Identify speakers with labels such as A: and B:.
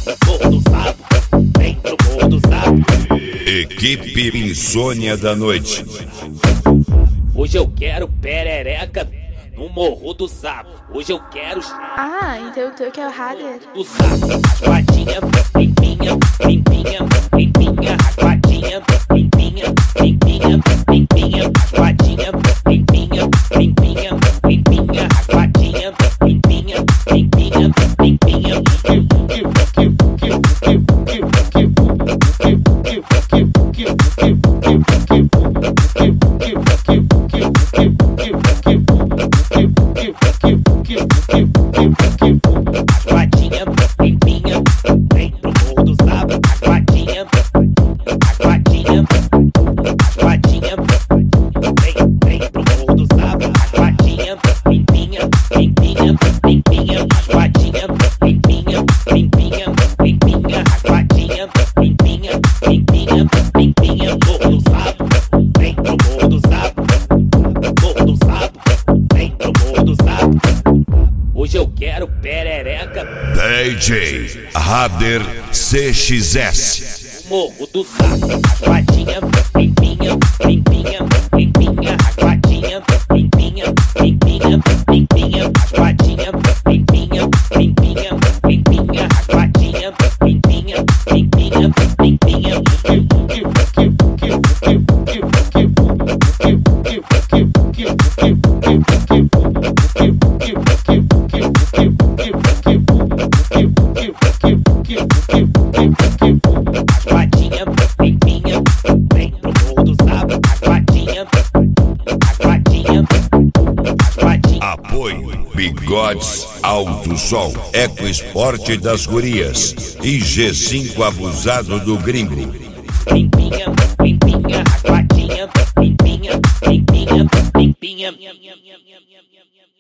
A: Morro do Sapo, vem pro Morro do Sapo.
B: Equipe Insônia da Noite.
A: Hoje eu quero perereca no Morro do Sapo. Hoje eu quero
C: Ah, então tu que é o Hader.
A: do Sapo. Raspadinha, limpinha, limpinha, limpinha. Raspadinha, limpinha, limpinha, limpinha. Raspadinha, limpinha, limpinha, limpinha. Raspadinha, limpinha, limpinha, limpinha. Raspadinha, limpinha, vem pro Morro do Sapo. Raspadinha, raspadinha, raspadinha, vem pro Morro do Sapo. Raspadinha, limpinha, limpinha, limpinha. Raspadinha, limpinha, limpinha, limpinha. Raspadinha, limpinha, limpinha, limpinha. Morro do Sapo, vem pro Morro do Sapo. Morro do Sapo, vem pro Morro do Sapo. Hoje eu quero perereca.
B: DJ Hader CXS.
A: Morro do Sapo. Raspadinha, limpinha, limpinha, limpinha. Raspadinha, limpinha, limpinha, limpinha. Raspadinha, limpinha, limpinha, limpinha. Raspadinha, limpinha, limpinha, limpinha. Raspadinha, limpinha, vem pro Morro do Sapo. Raspadinha, raspadinha, raspadinha.
B: Apoio Bigodes Alto Sol, Eco Esporte das Gurias e G5 Abusado do Gringo.
A: Limpinha, limpinha, raspadinha, limpinha, limpinha, limpinha.